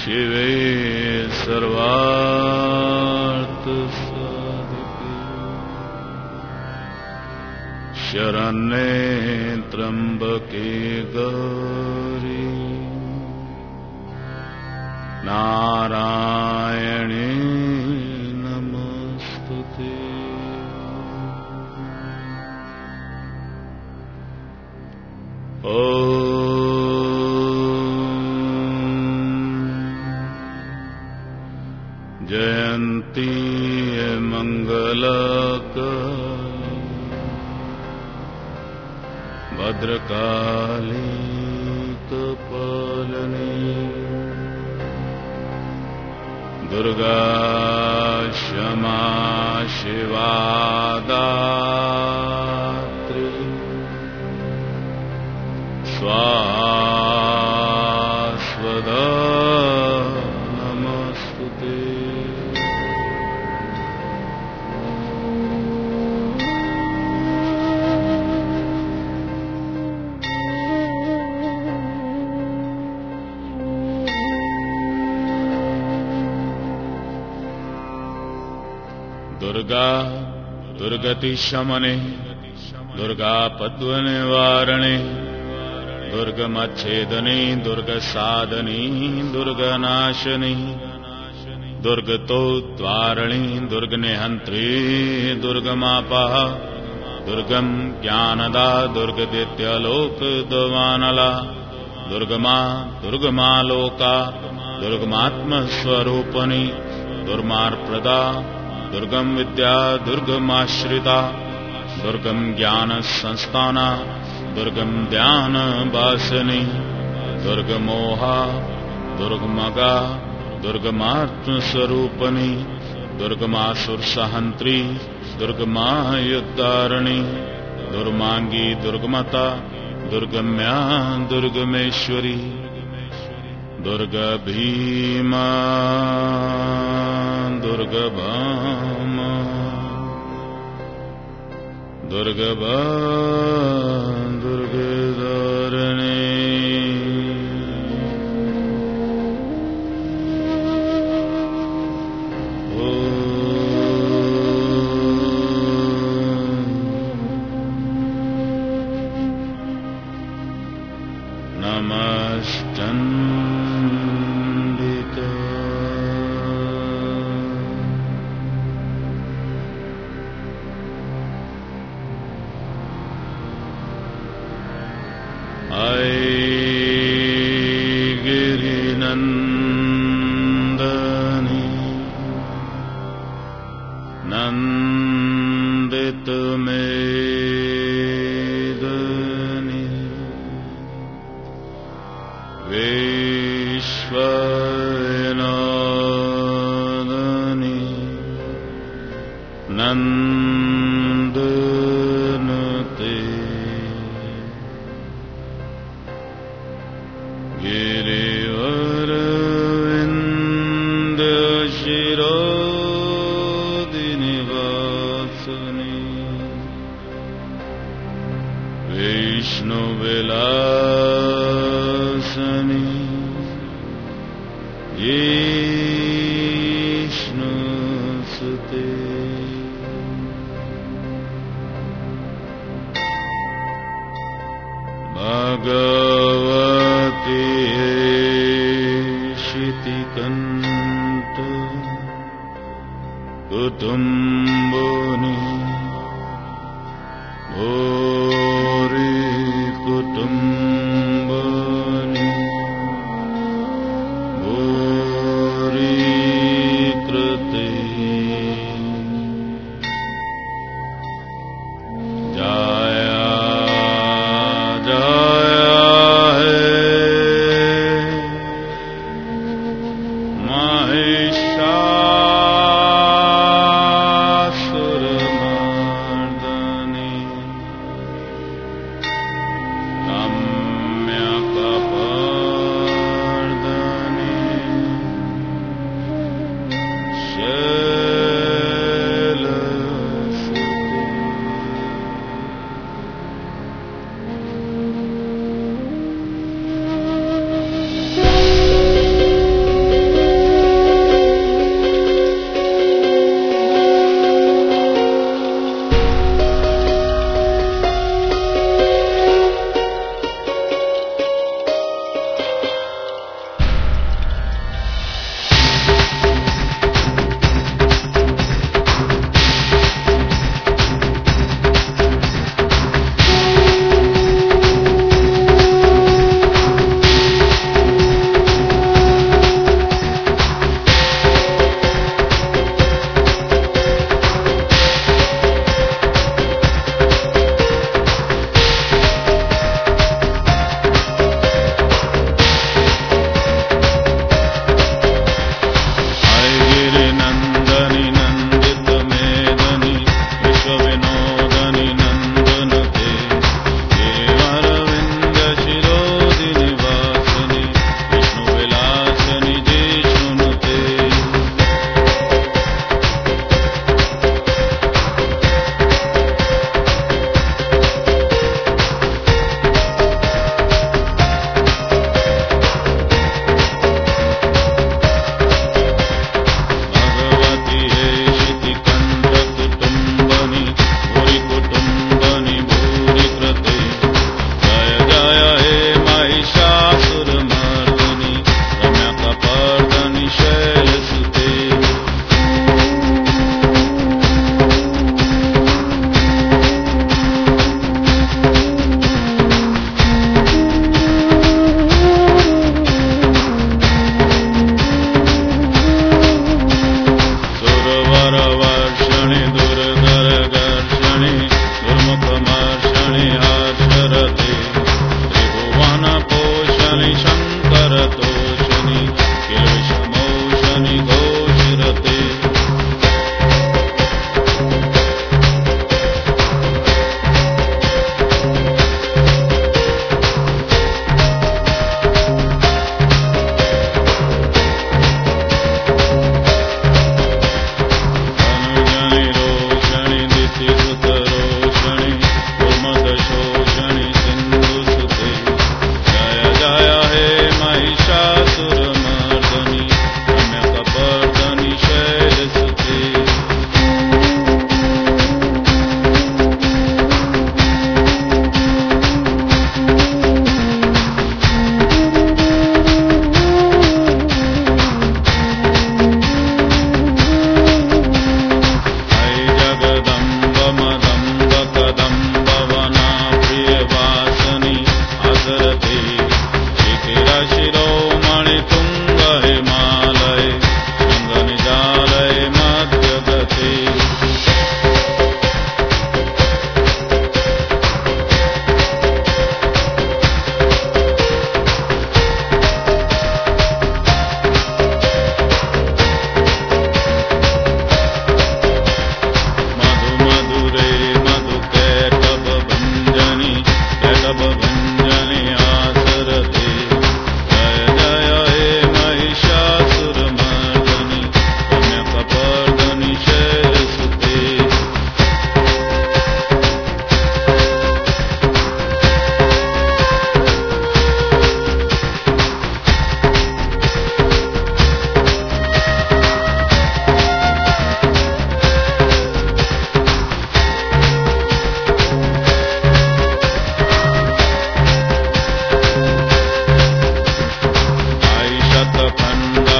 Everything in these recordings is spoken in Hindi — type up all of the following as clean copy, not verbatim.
शिवे सर्वार्थसाधिके शरण्ये त्र्यंबके गौरी नारायणे नमस्तुते। जयंती मंगलकाली भद्रकाली कपालिनी दुर्गा क्षमा शिवा दात्री स्वाहा स्वधा नमस्तुते। दुर्गा दुर्गति शमने दुर्गापद्व निवारणे दुर्गमच्छेदने दुर्गसाधने दुर्गनाशने दुर्गतोद्वारणे दुर्गनिहन्त्रे दुर्गमापः दुर्गम ज्ञानदा दुर्गदित्यलोकदवानला दुर्गमा दुर्गमालोका दुर्गमात्मस्वरूपनि दुर्मार्प्रदा दुर्गम विद्या दुर्गमाश्रिता दुर्गम ज्ञान संस्थाना दुर्गम ध्यान वासनी दुर्गमोहा दुर्गमगा दुर्गमात्मस्वरूपनी दुर्गमासुर सहंत्री दुर्गमायुद्धारिणी दुर्मांगी दुर्गमता दुर्गम्या दुर्गमेश्वरी दुर्गा भीमा दुर्गा भामा दुर्गा दुर्गा धारिणी नमश्चंडिका गिरिनंदनी नंदित मेदनी विश्वनादनी नंदनते गिरिवरविंद शिरोदिनिवासनी विष्णुविलासनी जिष्णुसुते भगवती शितिकंठ कुटुंबनी भोरी कुटुंबनी भोरी कृते जाया जाया है महिषासुरमर्दनी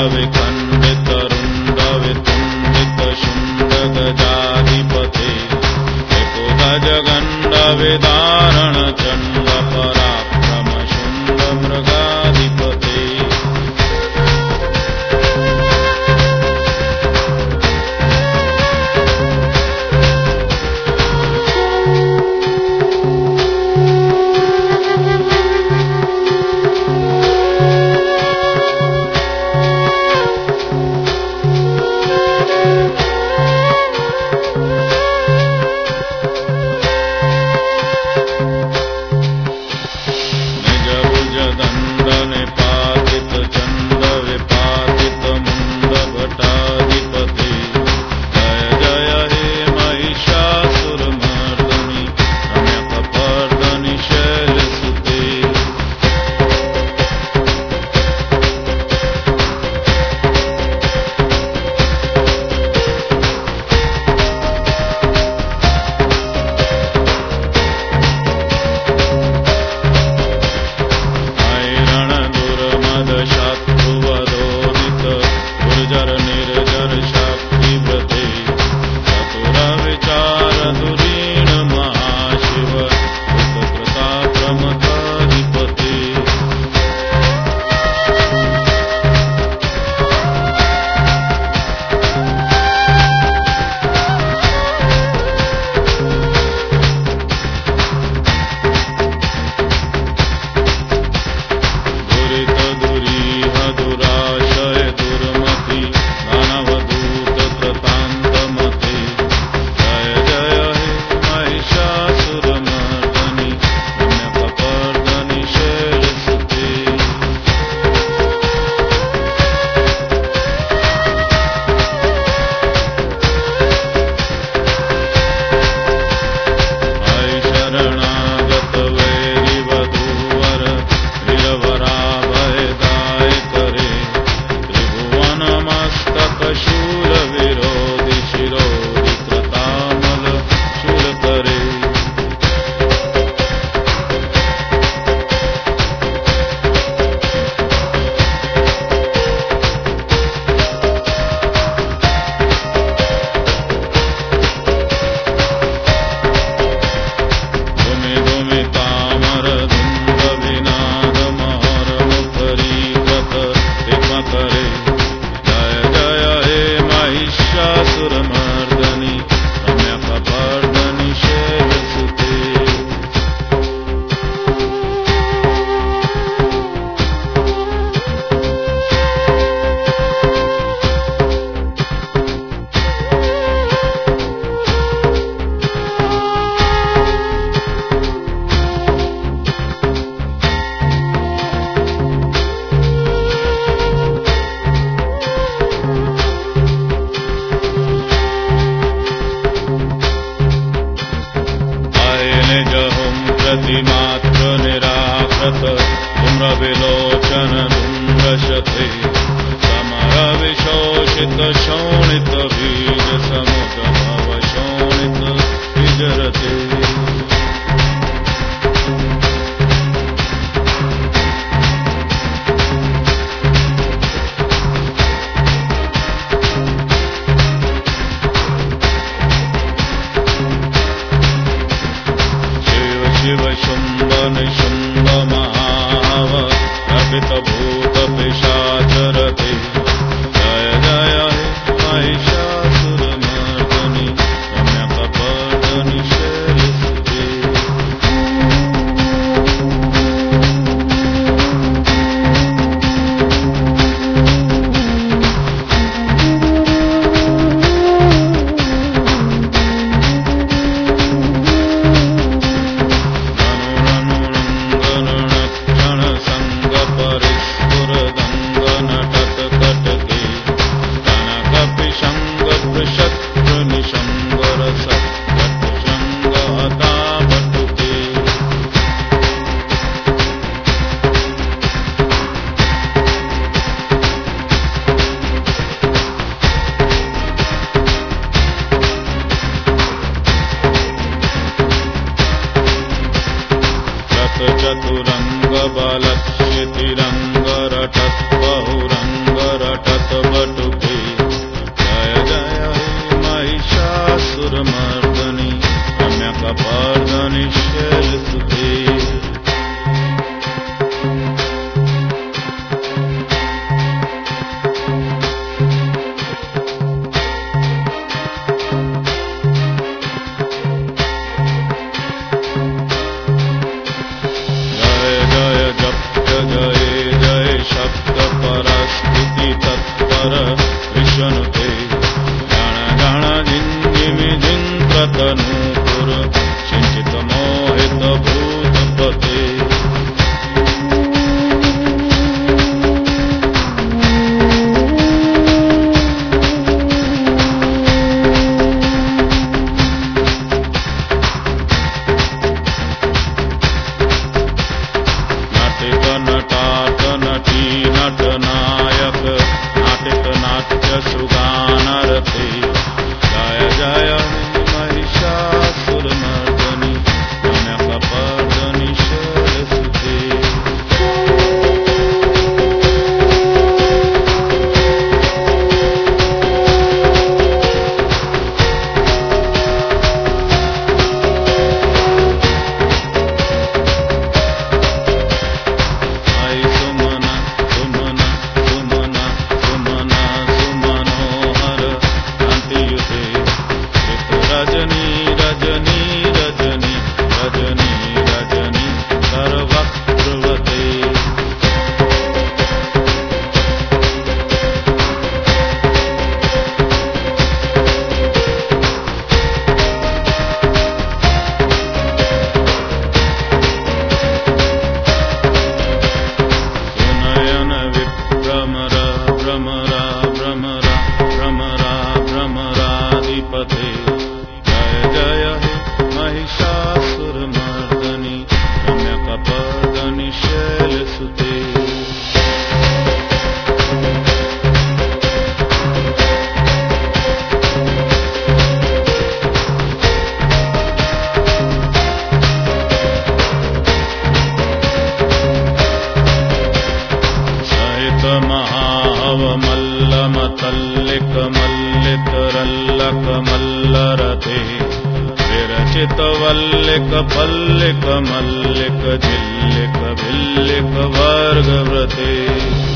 विखण्डित रुण्ड वितुण्डित शुण्ड गजाधिपते त्रिपुध जगण्ड विदारण चण्ड पराक्रम शुण्ड मृगाधिपते प्रतिमात्र निराकृत धूम्रविलोचन धूम्रशते समर विशोषित शोणित बीज समुद्भव शोणित विजरते शिव शुंभ निशुंभ महाव अर्पित भूत पिशाचरते जय जय हे महिषासुरमर्दनि रम्यकपर्दनि शैलसुते चतुरंग बलक्षितिरंग रटत बहुरंग रटत बटुके जय जय हे महिषासुरमर्दनि रम्यकपर्दनि शैलसुते जय जय शब्द परस्थिति तत्पर विष्णुते गण गण जिंजिमि जिंत्रतनूपुर सिंचित मोहित भूतपते नटात नटी नटनायक नाटिक नाट्य सुगानरते जय जय महिषासुरमर्दनि रम्यकपर्दनि शैलसुते रजनी रजनी रजनी रजनी रजनी सर्वत्रवते सुनयन विभ्रमर भ्रमरा भ्रमरा भ्रमरा भ्रमराधिपते जय हे महिषासुरमर्दनि रम्यकपर्दनि शैलसुते सहित महावमल्लमतल्लिक मल्लितरल्लक मल्लरते विरचित वल्लिक पल्लिक मल्लिक झिल्लिक भिल्लिक वर्गव्रते